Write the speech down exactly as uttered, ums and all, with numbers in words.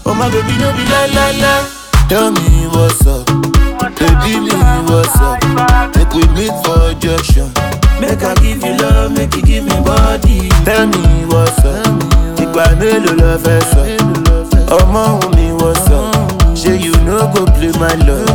Oh my baby, no be la la la. Tell me what's up, baby, me what's up. Make we meet for junction. Make I give you love, make you give me body. Tell me what's up, ìgbà mélòó lọ fẹ́ sọ. Ọmọ mi what's up, ṣé you no go play my love.